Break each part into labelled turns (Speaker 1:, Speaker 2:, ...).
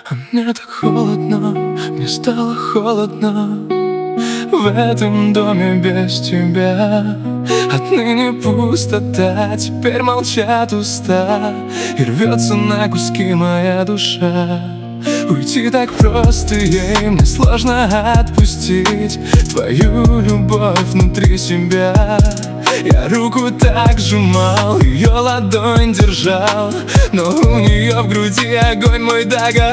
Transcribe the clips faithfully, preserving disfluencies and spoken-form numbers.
Speaker 1: А мне так холодно, мне стало холодно в этом доме без тебя. Отныне пустота, теперь молчат уста, и рвется на куски моя душа. Уйти так просто ей, мне сложно отпустить твою любовь внутри себя. Я руку так сжимал, ее ладонь держал, но у нее в груди огонь мой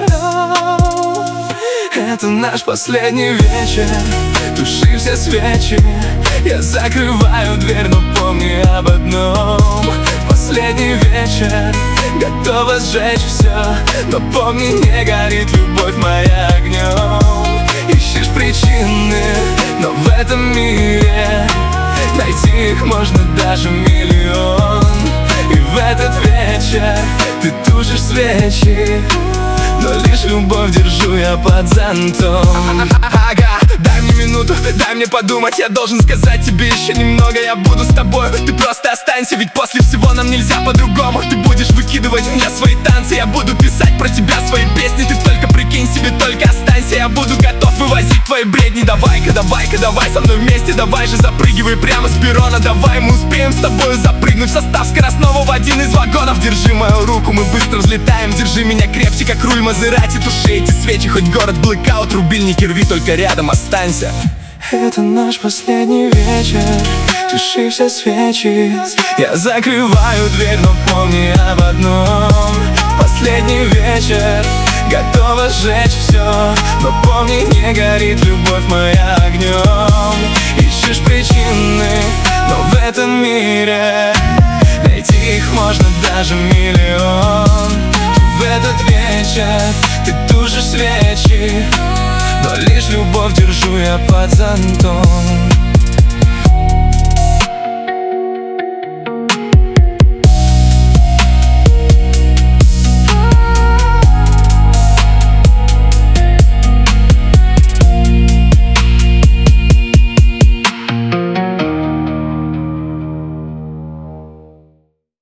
Speaker 1: догорал. Это наш последний вечер, туши все свечи. Я закрываю дверь, но помни об одном: последний вечер, готова сжечь все, но помни, не горит любовь моя огнем. Ищешь причины, но в этом мире найти их можно даже миллион. И в этот вечер ты тушишь свечи, но лишь любовь держу я под зонтом. Ага, дай мне минуту, дай мне подумать. Я должен сказать тебе еще немного. Я буду с тобой, ты просто останься, ведь после всего нам нельзя по-другому. Ты будешь выкидывать мне свои танцы, я буду писать про тебя свои песни. Ты только прикинь себе, только останься. Я буду готов вывозить твои бредни. Давай-ка, давай-ка, давай со мной вместе. Давай же запрыгивай прямо с перрона. Давай, мы успеем с тобой запрыгнуть в состав скоростного в один из вагонов. Держи мою руку, мы быстро взлетаем. Держи меня крепче, как руль Мазерати. Туши эти свечи, хоть город блэкаут. Рубильники рви, только рядом останься. Это наш последний вечер, туши все свечи. Я закрываю дверь, но помни об одном: последний вечер, готова сжечь все, но помни, не горит любовь моя огнем. Ищешь причины, но в этом мире найти их можно даже миллион. В этот вечер ты тушишь свечи, но лишь любовь держу я под зонтом.